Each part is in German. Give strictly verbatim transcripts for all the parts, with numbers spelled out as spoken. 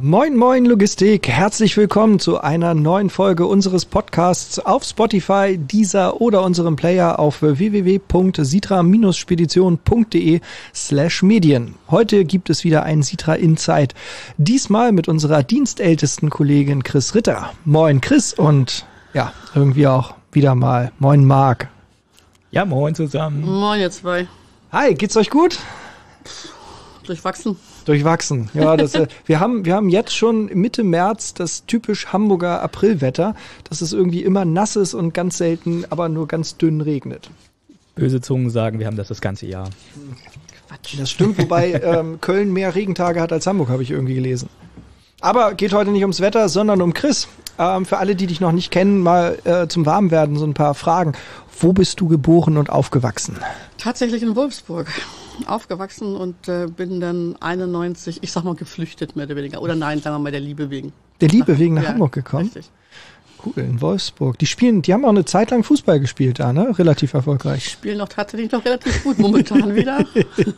Moin Moin Logistik, herzlich willkommen zu einer neuen Folge unseres Podcasts auf Spotify, Deezer oder unserem Player auf w w w punkt sitra spedition punkt de slash medien. Heute gibt es wieder ein Sitra Insight, diesmal mit unserer dienstältesten Kollegin Chris Ritter. Moin Chris und ja, irgendwie auch wieder mal Moin Marc. Ja, moin zusammen. Moin ihr zwei. Hi, geht's euch gut? Durchwachsen. Durchwachsen, ja. Das, äh, wir haben, wir haben jetzt schon Mitte März das typisch Hamburger Aprilwetter, dass es irgendwie immer nass ist und ganz selten, aber nur ganz dünn regnet. Böse Zungen sagen, wir haben das das ganze Jahr. Quatsch. Das stimmt, wobei ähm, Köln mehr Regentage hat als Hamburg, habe ich irgendwie gelesen. Aber geht heute nicht ums Wetter, sondern um Chris. Ähm, für alle, die dich noch nicht kennen, mal äh, zum Warmwerden so ein paar Fragen. Wo bist du geboren und aufgewachsen? Tatsächlich in Wolfsburg. Aufgewachsen und äh, bin dann einundneunzig, ich sag mal geflüchtet mehr oder weniger. Oder nein, sagen wir mal der Liebe wegen. Der Liebe wegen nach ja, Hamburg gekommen? Richtig. Cool, in Wolfsburg. Die spielen, die haben auch eine Zeit lang Fußball gespielt da, ne? Relativ erfolgreich. Ich spiele noch tatsächlich noch relativ gut momentan wieder.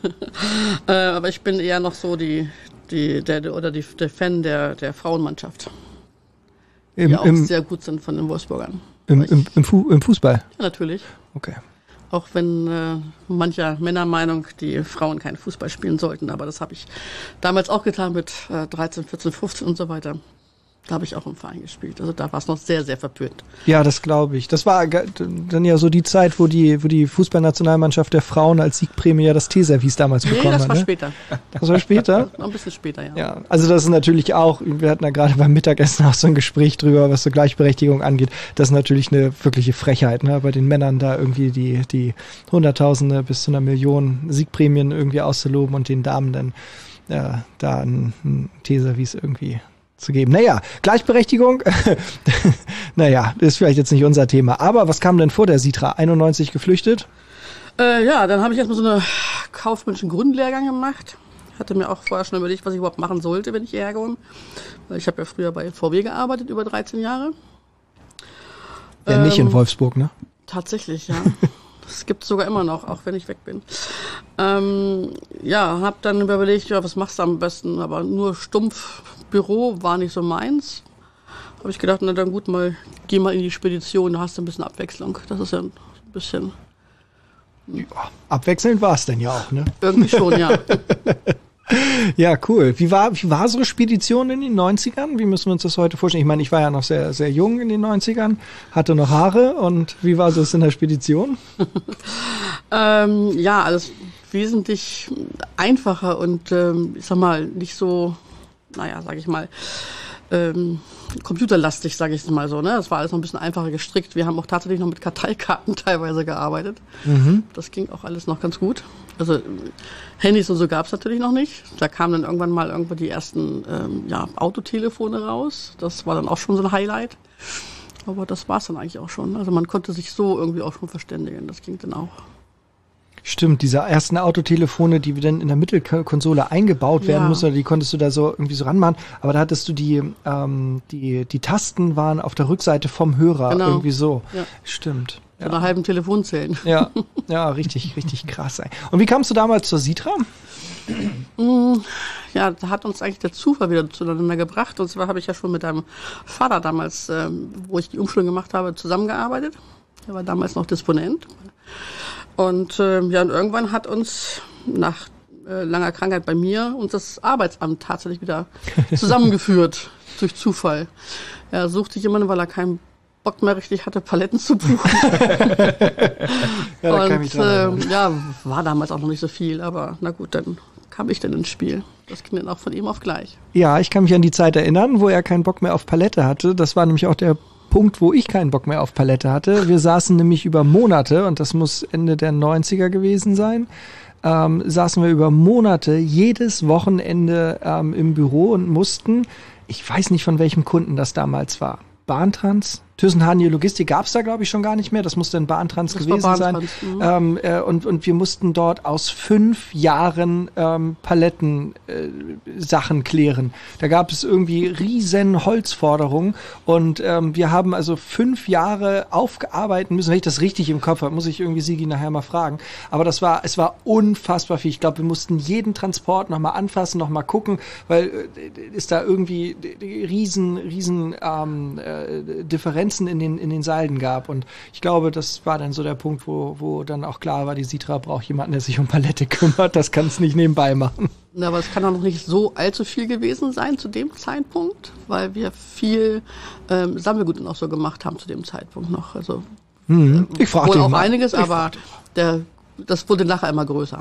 äh, aber ich bin eher noch so die, die, der, oder die, der Fan der, der Frauenmannschaft. Die Im, auch im, sehr gut sind von den Wolfsburgern. im, im, im, Fu- im Fußball? Ja, natürlich. Okay. Auch wenn äh, mancher Männer Meinung, die Frauen keinen Fußball spielen sollten. Aber das habe ich damals auch getan mit äh, dreizehn, vierzehn, fünfzehn und so weiter. Da habe ich auch im Verein gespielt. Also da war es noch sehr, sehr verpönt. Ja, das glaube ich. Das war ge- dann ja so die Zeit, wo die, wo die Fußballnationalmannschaft der Frauen als Siegprämie ja das Teeservice damals Nee, bekommen das hat. war Ne? später. Das war später? Noch ein bisschen später, ja. Ja, also das ist natürlich auch, wir hatten da gerade beim Mittagessen auch so ein Gespräch drüber, was so Gleichberechtigung angeht. Das ist natürlich eine wirkliche Frechheit, ne? Bei den Männern da irgendwie die, die Hunderttausende bis zu einer Million Siegprämien irgendwie auszuloben und den Damen dann äh, da ein, ein Teeservice irgendwie zu geben. Naja, Gleichberechtigung, naja, ist vielleicht jetzt nicht unser Thema. Aber was kam denn vor der Sitra? einundneunzig geflüchtet? Äh, ja, dann habe ich erstmal so einen kaufmännischen Grundlehrgang gemacht. Hatte mir auch vorher schon überlegt, was ich überhaupt machen sollte, wenn ich hierher komme. Weil ich habe ja früher bei V W gearbeitet, über dreizehn Jahre. Ja, ähm, nicht in Wolfsburg, ne? Tatsächlich, ja. Das gibt es sogar immer noch, auch wenn ich weg bin. Ähm, ja, habe dann überlegt, ja, was machst du am besten? Aber nur stumpf Büro war nicht so meins. Habe ich gedacht, na dann gut, mal geh mal in die Spedition, da hast du ein bisschen Abwechslung. Das ist ja ein bisschen... Ja, abwechselnd war es denn ja auch, ne? Irgendwie schon, ja. Ja, cool. Wie war, wie war so eine Spedition in den neunzigern? Wie müssen wir uns das heute vorstellen? Ich meine, ich war ja noch sehr, sehr jung in den neunzigern, hatte noch Haare und wie war das in der Spedition? ähm, ja, alles wesentlich einfacher und ähm, ich sag mal, nicht so, naja, sag ich mal, ähm, computerlastig, sage ich mal so. Ne? Das war alles noch ein bisschen einfacher gestrickt. Wir haben auch tatsächlich noch mit Karteikarten teilweise gearbeitet. Mhm. Das ging auch alles noch ganz gut. Also Handys und so gab es natürlich noch nicht. Da kamen dann irgendwann mal irgendwo die ersten ähm, ja, Autotelefone raus. Das war dann auch schon so ein Highlight. Aber das war es dann eigentlich auch schon. Also man konnte sich so irgendwie auch schon verständigen. Das ging dann auch. Stimmt, diese ersten Autotelefone, die dann in der Mittelkonsole eingebaut werden Ja. mussten, die konntest du da so irgendwie so ranmachen. Aber da hattest du die, ähm, die, die Tasten waren auf der Rückseite vom Hörer, Genau. irgendwie so. Ja. Stimmt. So einer halben Telefonzellen. Ja, ja, richtig, richtig krass. Ey. Und wie kamst du damals zur Sitra? Ja, da hat uns eigentlich der Zufall wieder zueinander gebracht. Und zwar habe ich ja schon mit deinem Vater damals, ähm, wo ich die Umschulung gemacht habe, zusammengearbeitet. Er war damals noch Disponent. Und ähm, ja, und irgendwann hat uns nach äh, langer Krankheit bei mir uns das Arbeitsamt tatsächlich wieder zusammengeführt durch Zufall. Er suchte jemanden, weil er keinen Bock mehr richtig hatte, Paletten zu buchen. Ja, da kann ich mich Und dran erinnern. äh, ja, war damals auch noch nicht so viel, aber na gut, dann kam ich dann ins Spiel. Das ging dann auch von ihm auf gleich. Ja, ich kann mich an die Zeit erinnern, wo er keinen Bock mehr auf Palette hatte. Das war nämlich auch der Punkt, wo ich keinen Bock mehr auf Palette hatte. Wir saßen nämlich über Monate, und das muss Ende der neunziger gewesen sein, ähm, saßen wir über Monate jedes Wochenende ähm, im Büro und mussten, ich weiß nicht von welchem Kunden das damals war, Bahntrans, Thüssen-Haniel Logistik gab es da, glaube ich, schon gar nicht mehr. Das musste ein Bahntrans Das gewesen war sein. Bahntrans, mhm. Ähm, äh, und, und wir mussten dort aus fünf Jahren ähm, Paletten äh, Sachen klären. Da gab es irgendwie riesen Holzforderungen und ähm, wir haben also fünf Jahre aufgearbeitet müssen. Wenn ich das richtig im Kopf habe, muss ich irgendwie Sigi nachher mal fragen. Aber das war, es war unfassbar viel. Ich glaube, wir mussten jeden Transport nochmal anfassen, nochmal gucken, weil äh, ist da irgendwie riesen, riesen ähm, äh, Differenzen in den, in den Seilen gab. Und ich glaube, das war dann so der Punkt, wo, wo dann auch klar war, die Sitra braucht jemanden, der sich um Palette kümmert. Das kann es nicht nebenbei machen. Na, aber es kann auch noch nicht so allzu viel gewesen sein zu dem Zeitpunkt, weil wir viel ähm, Sammelgut auch so gemacht haben zu dem Zeitpunkt noch. Also hm, ich frage wohl auch mal. einiges, ich aber der, das wurde nachher immer größer.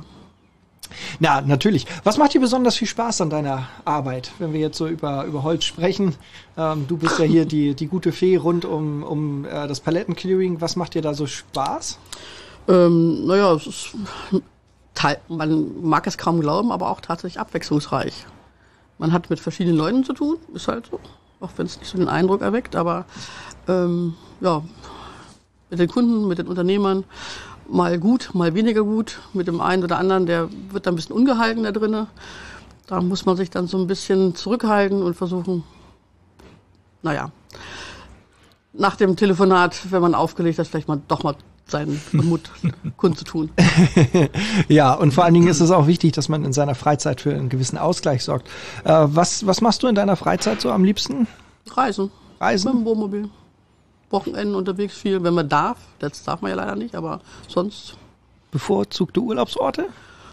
Na, natürlich. Was macht dir besonders viel Spaß an deiner Arbeit, wenn wir jetzt so über, über Holz sprechen? Ähm, du bist ja hier die, die gute Fee rund um, um äh, das Palettenclearing. Was macht dir da so Spaß? Ähm, naja, es ist, teil, man mag es kaum glauben, aber auch tatsächlich abwechslungsreich. Man hat mit verschiedenen Leuten zu tun, ist halt so, auch wenn es nicht so den Eindruck erweckt, aber ähm, ja, mit den Kunden, mit den Unternehmern, mal gut, mal weniger gut. Mit dem einen oder anderen, der wird dann ein bisschen ungehalten da drinne. Da muss man sich dann so ein bisschen zurückhalten und versuchen, naja, nach dem Telefonat, wenn man aufgelegt hat, vielleicht mal doch mal seinen Mut kundzutun. Ja, und vor allen Dingen ist es auch wichtig, dass man in seiner Freizeit für einen gewissen Ausgleich sorgt. Äh, was, was machst du in deiner Freizeit so am liebsten? Reisen. Reisen? Mit dem Wohnmobil. Wochenenden unterwegs viel, wenn man darf. Das darf man ja leider nicht, aber sonst. Bevorzugte Urlaubsorte?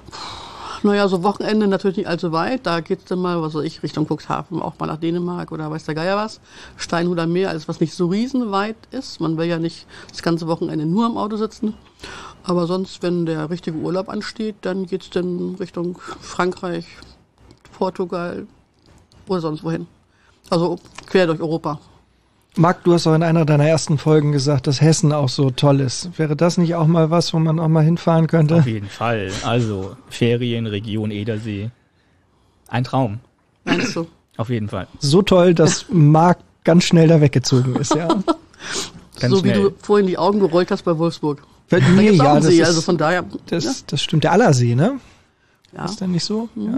Naja, so Wochenende natürlich nicht allzu weit. Da geht's dann mal, was weiß ich, Richtung Cuxhaven, auch mal nach Dänemark oder weiß der Geier was. Steinhuder Meer, alles was nicht so riesenweit ist. Man will ja nicht das ganze Wochenende nur im Auto sitzen. Aber sonst, wenn der richtige Urlaub ansteht, dann geht's dann Richtung Frankreich, Portugal oder sonst wohin. Also quer durch Europa. Marc, du hast auch in einer deiner ersten Folgen gesagt, dass Hessen auch so toll ist. Wäre das nicht auch mal was, wo man auch mal hinfahren könnte? Auf jeden Fall. Also Ferien, Region Edersee. Ein Traum. Meinst du? Auf jeden Fall. So toll, dass Marc ganz schnell da weggezogen ist, ja. Ganz so wie schnell. du vorhin die Augen gerollt hast bei Wolfsburg. Bei Da mir, gibt's auch ja, einen das See, ist, also von daher. das, ja. das stimmt. Der Allersee, ne? Ja. Ist das nicht so? Ja.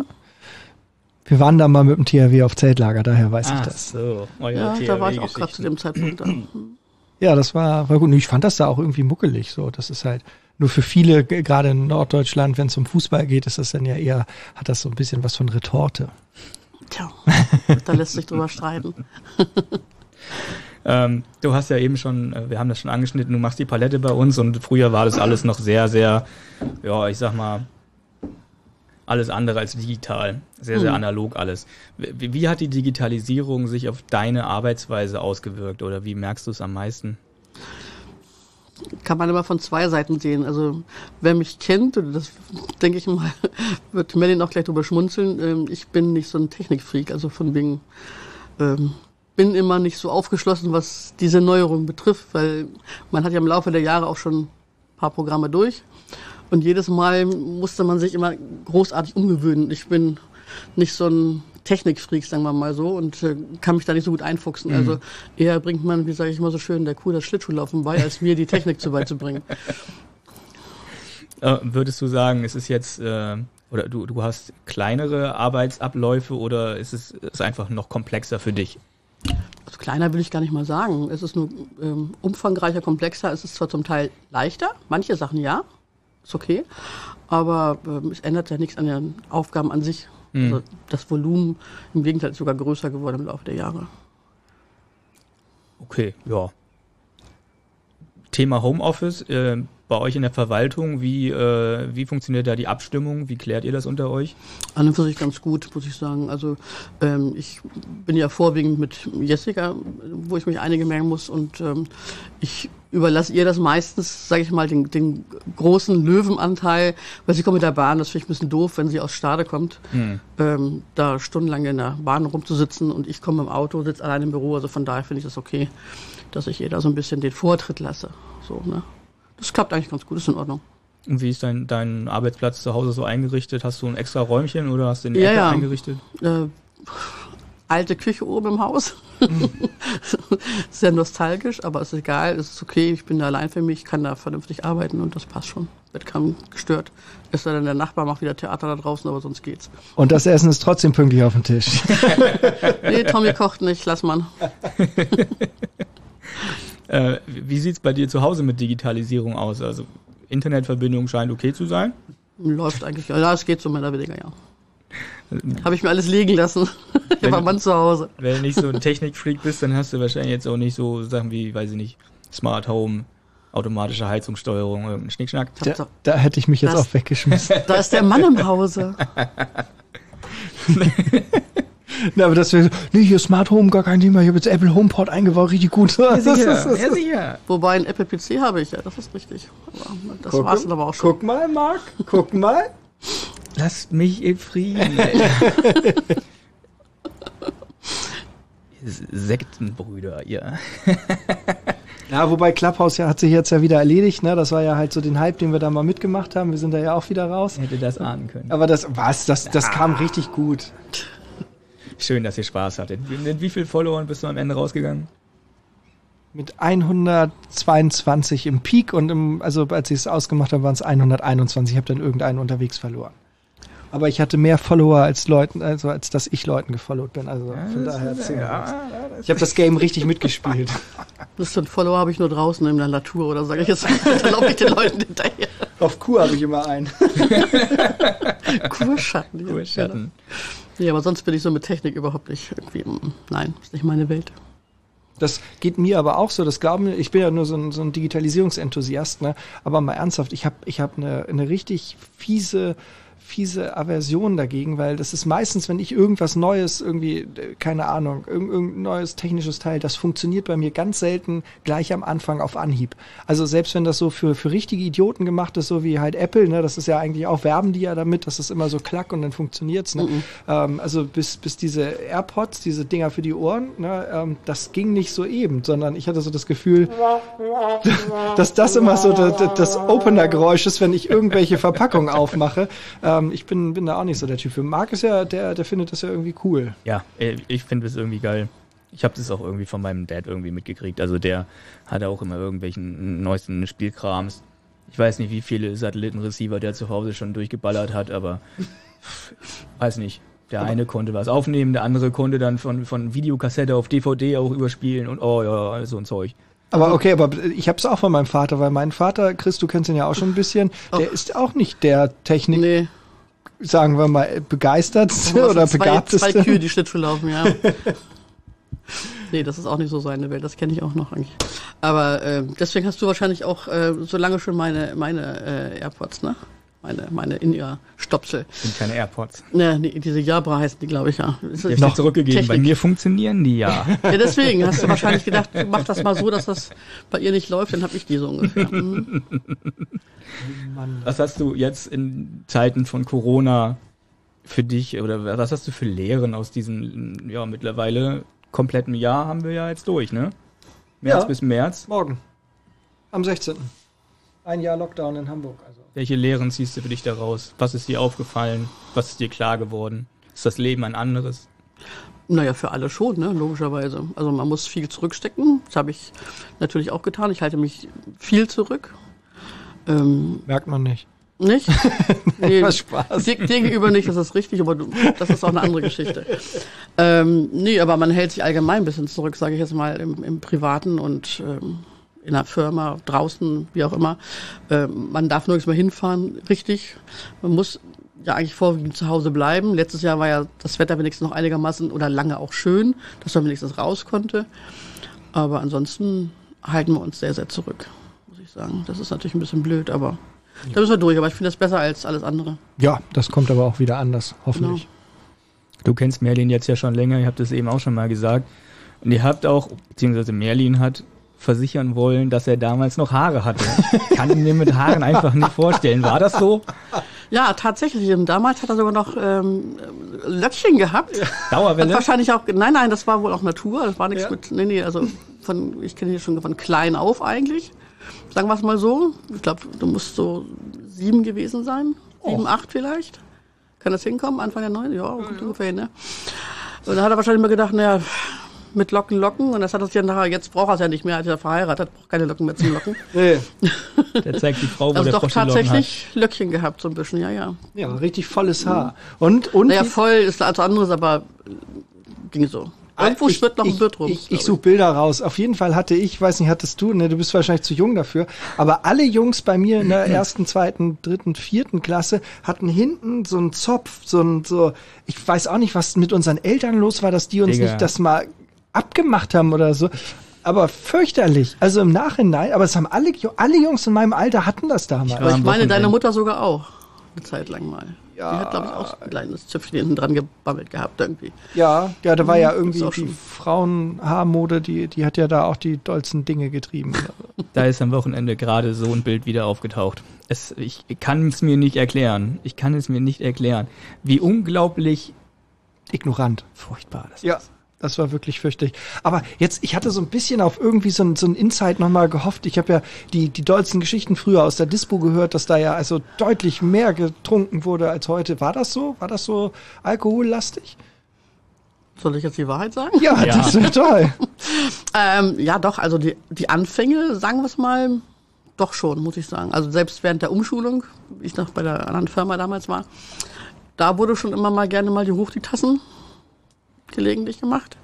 Wir waren da mal mit dem T H W auf Zeltlager, daher weiß ich Ach das. so. Euer Ja, da war ich auch T H W-Geschichten. gerade zu dem Zeitpunkt da. Ja, das war, war gut. Ich fand das da auch irgendwie muckelig. So, das ist halt nur für viele, g- gerade in Norddeutschland, wenn es um Fußball geht, ist das dann ja eher, hat das so ein bisschen was von Retorte. Tja, da lässt sich drüber streiten. Ähm, du hast ja eben schon, äh, wir haben das schon angeschnitten, du machst die Palette bei uns und früher war das alles noch sehr, sehr, ja, ich sag mal, alles andere als digital. Sehr, sehr Mhm. analog alles. Wie, wie hat die Digitalisierung sich auf deine Arbeitsweise ausgewirkt oder wie merkst du es am meisten? Kann man immer von zwei Seiten sehen. Also wer mich kennt, und das denke ich mal, wird Merlin auch gleich drüber schmunzeln, ähm, ich bin nicht so ein Technikfreak, also von wegen, ähm, bin immer nicht so aufgeschlossen, was diese Neuerung betrifft, weil man hat ja im Laufe der Jahre auch schon ein paar Programme durch und jedes Mal musste man sich immer großartig umgewöhnen. Ich bin nicht so ein Technikfreak, sagen wir mal so, und äh, kann mich da nicht so gut einfuchsen. Mhm. Also eher bringt man, wie sage ich immer so schön, der Kuh das Schlittschuhlaufen bei, als mir die Technik zu beizubringen. Äh, würdest du sagen, es ist jetzt, äh, oder du, du hast kleinere Arbeitsabläufe oder ist es ist einfach noch komplexer für dich? Also kleiner will ich gar nicht mal sagen. Es ist nur ähm, umfangreicher, komplexer. Es ist zwar zum Teil leichter, manche Sachen ja, ist okay, aber ähm, es ändert ja nichts an den Aufgaben an sich. Mhm. Also das Volumen im Gegenteil ist sogar größer geworden im Laufe der Jahre. Okay, ja. Thema Homeoffice, äh, bei euch in der Verwaltung, wie, äh, wie funktioniert da die Abstimmung? Wie klärt ihr das unter euch? An und für sich ganz gut, muss ich sagen. Also ähm, ich bin ja vorwiegend mit Jessica, wo ich mich eingemerken muss und ähm, ich überlasse ihr das meistens, sage ich mal, den, den großen Löwenanteil, weil sie kommt mit der Bahn, das finde ich ein bisschen doof, wenn sie aus Stade kommt, Hm. ähm, da stundenlang in der Bahn rumzusitzen und ich komme im Auto, sitze allein im Büro, also von daher finde ich das okay, dass ich ihr da so ein bisschen den Vortritt lasse. So, ne? Das klappt eigentlich ganz gut, ist in Ordnung. Und wie ist dein, dein Arbeitsplatz zu Hause so eingerichtet? Hast du ein extra Räumchen oder hast du eine Ja, Ecke ja. eingerichtet? Äh, alte Küche oben im Haus. Sehr nostalgisch, aber es ist egal, es ist okay, ich bin da allein für mich, kann da vernünftig arbeiten und das passt schon. Wird kaum gestört. Ist dann der Nachbar macht wieder Theater da draußen, aber sonst geht's. Und das Essen ist trotzdem pünktlich auf dem Tisch. Nee, Tommy kocht nicht, lass mal. äh, wie sieht's bei dir zu Hause mit Digitalisierung aus? Also Internetverbindung scheint okay zu sein? Läuft eigentlich, ja, es geht so mehr oder weniger, ja. Habe ich mir alles liegen lassen. Ich war Mann zu Hause. Wenn du nicht so ein Technikfreak bist, dann hast du wahrscheinlich jetzt auch nicht so Sachen wie, weiß ich nicht, Smart Home, automatische Heizungssteuerung, irgendein Schnickschnack. Da, da hätte ich mich jetzt das, auch weggeschmissen. Da ist der Mann im Hause. Na, aber das wäre, nee, hier Smart Home, gar kein Thema. Ich habe jetzt Apple HomePod eingebaut, richtig gut. Ja, sicher, ja, sicher. Wobei ein Apple P C habe ich, ja, das ist richtig. Aber das Guck, war's dann aber auch schon. Guck mal, Marc, guck mal. Lasst mich in Frieden. Sektenbrüder, ja. Ja, wobei Clubhouse ja, hat sich jetzt ja wieder erledigt, ne? Das war ja halt so den Hype, den wir da mal mitgemacht haben. Wir sind da ja auch wieder raus. Hätte das ahnen können. Aber das, was, das, das ah. kam richtig gut. Schön, dass ihr Spaß hattet. Mit wie vielen Followern bist du am Ende rausgegangen? Mit hundertzweiundzwanzig im Peak und im, also als ich es ausgemacht habe, waren es hunderteinundzwanzig. Ich habe dann irgendeinen unterwegs verloren. Aber ich hatte mehr Follower als Leuten, also als dass ich Leuten gefollowt bin. Also ja, von daher ja, ja, ich habe das Game richtig mitgespielt. Das sind Follower habe ich nur draußen in der Natur oder sage ich jetzt, da laufe ich den Leuten hinterher. Auf Kur habe ich immer einen. Kurschatten. Kurschatten. Ja, aber sonst bin ich so mit Technik überhaupt nicht irgendwie, nein, ist nicht meine Welt. Das geht mir aber auch so, das glauben ich bin ja nur so ein, so ein Digitalisierungsenthusiast, ne? Aber mal ernsthaft, ich habe ich hab eine, eine richtig fiese fiese Aversion dagegen, weil das ist meistens, wenn ich irgendwas Neues, irgendwie, keine Ahnung, irgendein neues technisches Teil, das funktioniert bei mir ganz selten gleich am Anfang auf Anhieb. Also selbst wenn das so für, für richtige Idioten gemacht ist, so wie halt Apple, ne, das ist ja eigentlich auch, werben die ja damit, dass es immer so klack und dann funktioniert's, ne? Mhm. Ähm, also bis, bis diese AirPods, diese Dinger für die Ohren, ne, ähm, das ging nicht so eben, sondern ich hatte so das Gefühl, dass das immer so das, das Opener-Geräusch ist, wenn ich irgendwelche Verpackungen aufmache. Ähm, ich bin, bin da auch nicht so der Typ für. Marc ist ja, der, der findet das ja irgendwie cool. Ja, ich finde es irgendwie geil. Ich habe das auch irgendwie von meinem Dad irgendwie mitgekriegt. Also der hat auch immer irgendwelchen neuesten Spielkrams. Ich weiß nicht, wie viele Satellitenreceiver der zu Hause schon durchgeballert hat, aber weiß nicht. Der aber eine konnte was aufnehmen, der andere konnte dann von, von Videokassette auf D V D auch überspielen und oh ja, so ein Zeug. Aber okay, aber ich hab's auch von meinem Vater, weil mein Vater, Chris, du kennst ihn ja auch schon ein bisschen, der ist auch nicht der Technik, nee. sagen wir mal, begeistertste oder zwei, begabteste. Zwei Kühe, die Schlittschuh laufen, ja. Nee, das ist auch nicht so seine Welt, das kenne ich auch noch eigentlich. Aber äh, deswegen hast du wahrscheinlich auch äh, so lange schon meine, meine äh, AirPods, ne? Meine, meine In-Ear-Stopsel. Sind keine AirPods. Ne, nee, diese Jabra heißen die, glaube ich, ja. Ich habe noch zurückgegeben. Technik. Bei mir funktionieren die ja. Ja, deswegen hast du wahrscheinlich gedacht, mach das mal so, dass das bei ihr nicht läuft, dann habe ich die so ungefähr. Mhm. Was hast du jetzt in Zeiten von Corona für dich, oder was hast du für Lehren aus diesem, ja, mittlerweile kompletten Jahr haben wir ja jetzt durch, ne? März ja, bis März. Morgen. Am sechzehnten Ein Jahr Lockdown in Hamburg, also. Welche Lehren ziehst du für dich daraus? Was ist dir aufgefallen? Was ist dir klar geworden? Ist das Leben ein anderes? Naja, für alle schon, ne? Logischerweise. Also man muss viel zurückstecken. Das habe ich natürlich auch getan. Ich halte mich viel zurück. Ähm, Merkt man nicht. Nicht? Nee, was Spaß. Dir gegenüber nicht, das ist richtig, aber du, das ist auch eine andere Geschichte. Ähm, nee, aber man hält sich allgemein ein bisschen zurück, sage ich jetzt mal, im, im Privaten und ähm, in der Firma, draußen, wie auch immer. Äh, man darf nirgends mehr hinfahren, richtig. Man muss ja eigentlich vorwiegend zu Hause bleiben. Letztes Jahr war ja das Wetter wenigstens noch einigermaßen oder lange auch schön, dass man wenigstens raus konnte. Aber ansonsten halten wir uns sehr, sehr zurück, muss ich sagen. Das ist natürlich ein bisschen blöd, aber ja. Da müssen wir durch. Aber ich finde das besser als alles andere. Ja, das kommt aber auch wieder anders, hoffentlich. Genau. Du kennst Merlin jetzt ja schon länger, ihr habt das eben auch schon mal gesagt. Und ihr habt auch, beziehungsweise Merlin hat versichern wollen, dass er damals noch Haare hatte. Kann ich mir mit Haaren einfach nicht vorstellen. War das so? Ja, tatsächlich. Damals hat er sogar noch ähm, Löckchen gehabt. Ja. Dauerwelle? Hat wahrscheinlich auch, nein, nein, das war wohl auch Natur. Das war nichts ja. mit, nee, nee, also von, ich kenne ihn schon von klein auf eigentlich. Sagen wir es mal so. Ich glaube, du musst so sieben gewesen sein. Sieben, oh. acht vielleicht. Kann das hinkommen? Anfang der neun? Ja, ja. ungefähr hin, ne? Und da hat er wahrscheinlich mal gedacht, naja, mit Locken, Locken. Und das hat er sich ja nachher, jetzt braucht er es ja nicht mehr, als er verheiratet, braucht keine Locken mehr zum Locken. Nee. Der zeigt die Frau, wo Also der doch Frosch die Locken hat. tatsächlich Löckchen gehabt, so ein bisschen, ja, ja. Ja, richtig volles Haar. Und, und Naja, die- voll ist als anderes, aber ging so. Irgendwo ich, schwirrt noch ein ich, Bild rum. Ich, glaub ich suche Bilder raus. Auf jeden Fall hatte ich, weiß nicht, hattest du, ne, du bist wahrscheinlich zu jung dafür, aber alle Jungs bei mir in der ersten, zweiten, dritten, vierten Klasse hatten hinten so einen Zopf, so ein, so, ich weiß auch nicht, was mit unseren Eltern los war, dass die uns Digga. nicht das mal abgemacht haben oder so. Aber fürchterlich. Also im Nachhinein, aber es haben alle, alle Jungs in meinem Alter hatten das damals. Ich Aber ich am meine, deine Wochenende. Mutter sogar auch. Eine Zeit lang mal. Ja. Die hat, glaube ich, auch ein kleines Zöpfchen hinten dran gebammelt gehabt irgendwie. Ja, ja, da war ja irgendwie ist auch die schon- Frauenhaarmode, die, die hat ja da auch die dollsten Dinge getrieben. Da ist am Wochenende gerade so ein Bild wieder aufgetaucht. Es, ich kann es mir nicht erklären. Ich kann es mir nicht erklären. Wie unglaublich Ignorant. furchtbar das Ja, ist. das war wirklich fürchterlich. Aber jetzt, ich hatte so ein bisschen auf irgendwie so ein, so ein Insight nochmal gehofft. Ich habe ja die, die dollsten Geschichten früher aus der Dispo gehört, dass da ja also deutlich mehr getrunken wurde als heute. War das so? War das so alkohollastig? Soll ich jetzt die Wahrheit sagen? Ja, Ja. das wäre toll. Ähm, ja, doch, also die, die Anfänge, sagen wir es mal, doch schon, muss ich sagen. Also selbst während der Umschulung, wie ich noch bei der anderen Firma damals war, da wurde schon immer mal gerne mal die hoch die Tassen gelegentlich gemacht.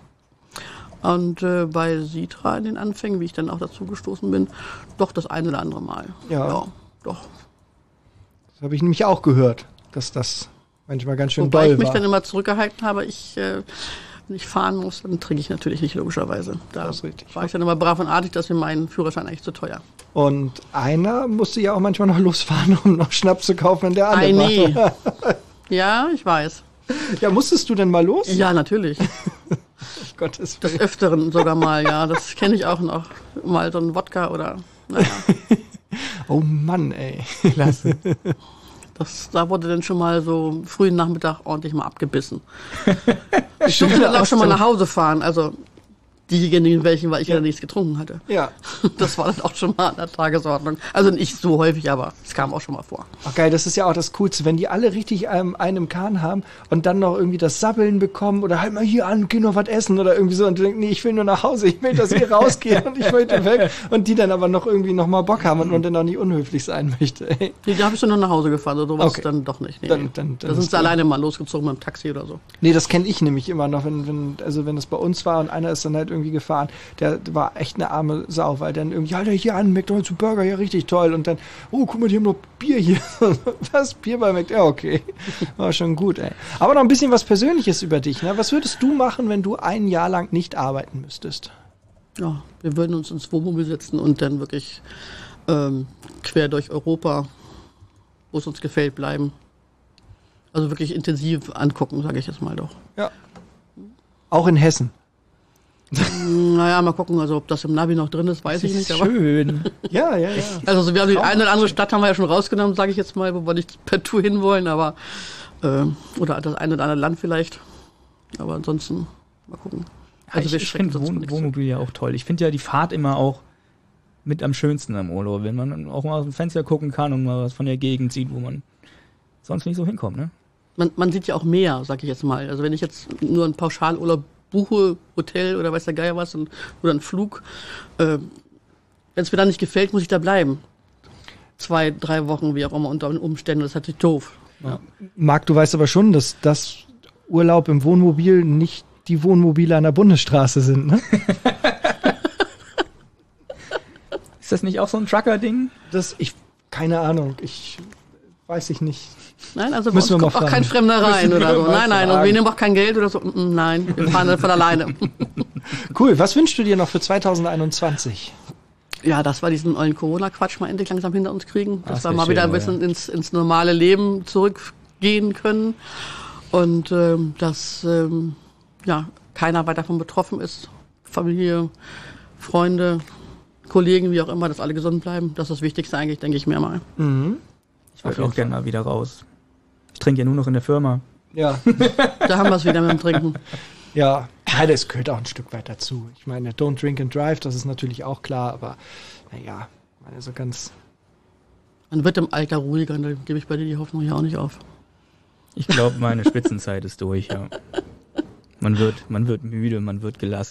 Und äh, bei Sitra in den Anfängen, wie ich dann auch dazu gestoßen bin, doch das eine oder andere Mal. Ja. doch. Das habe ich nämlich auch gehört, dass das manchmal ganz schön Wobei doll ich mich war. dann immer zurückgehalten habe, ich, äh, wenn ich fahren muss, dann trinke ich natürlich nicht, logischerweise. Da Das ist richtig. war ich dann immer brav und artig, dass mir mein Führerschein eigentlich zu teuer. Und einer musste ja auch manchmal noch losfahren, um noch Schnaps zu kaufen, wenn der andere Ei, nee. war. Ja, ich weiß. Ja, musstest du denn mal los? Ja, natürlich. Gottes Des Willen. Öfteren sogar mal, ja. Das kenne ich auch noch. Mal so ein Wodka oder, naja. Oh Mann, ey. Klasse. Das, da wurde dann schon mal so frühen Nachmittag ordentlich mal abgebissen. Ich durfte dann auch schon mal nach Hause fahren. Also diejenigen welchen, weil ich ja, ja nichts getrunken hatte. Ja. Das war dann auch schon mal an der Tagesordnung. Also nicht so häufig, aber es kam auch schon mal vor. Ach geil, das ist ja auch das Coolste, wenn die alle richtig ähm, einen im Kahn haben und dann noch irgendwie das Sabbeln bekommen oder halt mal hier an, geh noch was essen oder irgendwie so und du denkst, nee, ich will nur nach Hause, ich will, dass ihr rausgeht und ich möchte weg und die dann aber noch irgendwie noch mal Bock haben und man dann auch nicht unhöflich sein möchte. Ey. Nee, da habe ich dann nur nach Hause gefahren, so sowas Okay. dann doch nicht. Nee, Dann- nee. dann- dann da sind ist sie klar. alleine mal losgezogen mit dem Taxi oder so. Nee, das kenne ich nämlich immer noch, wenn, wenn, also wenn es bei uns war und einer ist dann halt irgendwie gefahren, der war echt eine arme Sau, weil dann irgendwie, Alter, hier an, McDonald's und Burger, ja richtig toll und dann, oh, guck mal, die haben noch Bier hier. Was? Bier bei McDonald's? Ja, okay. War schon gut, ey. Aber noch ein bisschen was Persönliches über dich, ne? Was würdest du machen, wenn du ein Jahr lang nicht arbeiten müsstest? Ja, wir würden uns ins Wohnmobil setzen und dann wirklich ähm, quer durch Europa, wo es uns gefällt, bleiben. Also wirklich intensiv angucken, sage ich jetzt mal doch. Ja. Auch in Hessen. Naja, mal gucken, also ob das im Navi noch drin ist, weiß ich nicht. Aber Schön. Ja, ja, ja. also so, wir haben die eine oder andere Stadt haben wir ja schon rausgenommen, sage ich jetzt mal, wo wir nicht per Tour hinwollen, aber äh, oder das eine oder andere Land vielleicht. Aber ansonsten mal gucken. Also wir ich ich schrecken finde uns von Wohn nichts Wohnmobil ja auch toll. Ich finde ja die Fahrt immer auch mit am schönsten am Urlaub, wenn man auch mal aus dem Fenster gucken kann und mal was von der Gegend sieht, wo man sonst nicht so hinkommt, ne? Man, man sieht ja auch mehr, sag ich jetzt mal. Also wenn ich jetzt nur einen Pauschalurlaub buche, Hotel oder weiß der Geier was und, oder einen Flug, äh, wenn es mir dann nicht gefällt, muss ich da bleiben. Zwei, drei Wochen, wie auch immer, unter Umständen, das ist natürlich doof. Ja. Marc, du weißt aber schon, dass das Urlaub im Wohnmobil nicht die Wohnmobile an der Bundesstraße sind, ne? Ist das nicht auch so ein Trucker-Ding? Das, ich, keine Ahnung, ich weiß ich nicht. Nein, also bei Müssen wir uns mal kommt auch fragen. kein Fremder rein Müssen wir oder so. mal Nein, nein, und fragen. wir nehmen auch kein Geld oder so. Mm, Nein, wir fahren dann von alleine. Cool, was wünschst du dir noch für zwanzig einundzwanzig? Ja, das war diesen ollen Corona-Quatsch mal endlich langsam hinter uns kriegen. Dass das wir wär mal wieder ein schön, bisschen ins, ins normale Leben zurückgehen können. Und ähm, dass ähm, ja, keiner weiter davon betroffen ist. Familie, Freunde, Kollegen, wie auch immer, dass alle gesund bleiben. Das ist das Wichtigste eigentlich, denke ich mir mal. Mhm. Ich würde auch gerne mal wieder raus. Ich trinke ja nur noch in der Firma. Ja, Da haben wir es wieder mit dem Trinken. ja, ja, das gehört auch ein Stück weit dazu. Ich meine, don't drink and drive, das ist natürlich auch klar, aber naja, also ganz... Man wird im Alter ruhiger, und da gebe ich bei dir die Hoffnung ja auch nicht auf. Ich glaube, meine Spitzenzeit ist durch, ja. Man wird, man wird müde, man wird gelassen.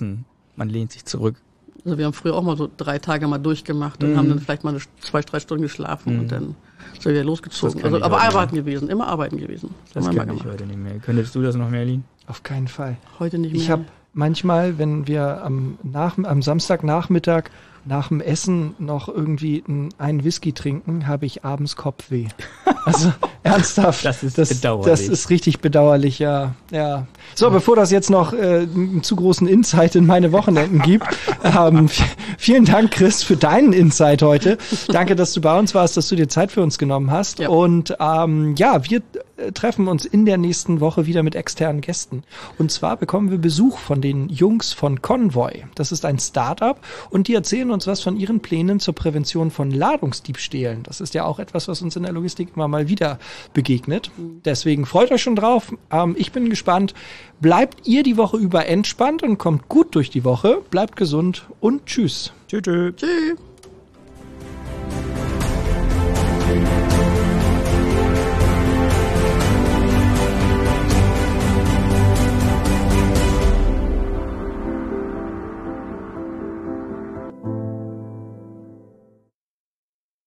Man lehnt sich zurück. Also wir haben früher auch mal so drei Tage mal durchgemacht und Mhm. haben dann vielleicht mal eine, zwei, drei Stunden geschlafen Mhm. und dann sind wir wieder losgezogen. Das kann Also, ich aber heute arbeiten gewesen, immer arbeiten gewesen. Das haben wir kann mal ich gemacht. heute nicht mehr. Könntest du das noch, Merlin? Auf keinen Fall. Heute nicht mehr. Ich habe manchmal, wenn wir am, nach, am Samstagnachmittag nach dem Essen noch irgendwie n- einen Whisky trinken, habe ich abends Kopfweh. Also ernsthaft. Das ist das, bedauerlich. Das ist richtig bedauerlich, ja. ja. So, bevor das jetzt noch äh, einen zu großen Insight in meine Wochenenden gibt, ähm, v- vielen Dank, Chris, für deinen Insight heute. Danke, dass du bei uns warst, dass du dir Zeit für uns genommen hast. Ja. Und ähm, ja, wir äh, treffen uns in der nächsten Woche wieder mit externen Gästen. Und zwar bekommen wir Besuch von den Jungs von Convoy. Das ist ein Startup und die erzählen uns was von ihren Plänen zur Prävention von Ladungsdiebstählen. Das ist ja auch etwas, was uns in der Logistik immer mal wieder begegnet. Deswegen freut euch schon drauf. Ähm, ich bin gespannt. Bleibt ihr die Woche über entspannt und kommt gut durch die Woche. Bleibt gesund und tschüss. Tschüss. Tschüss.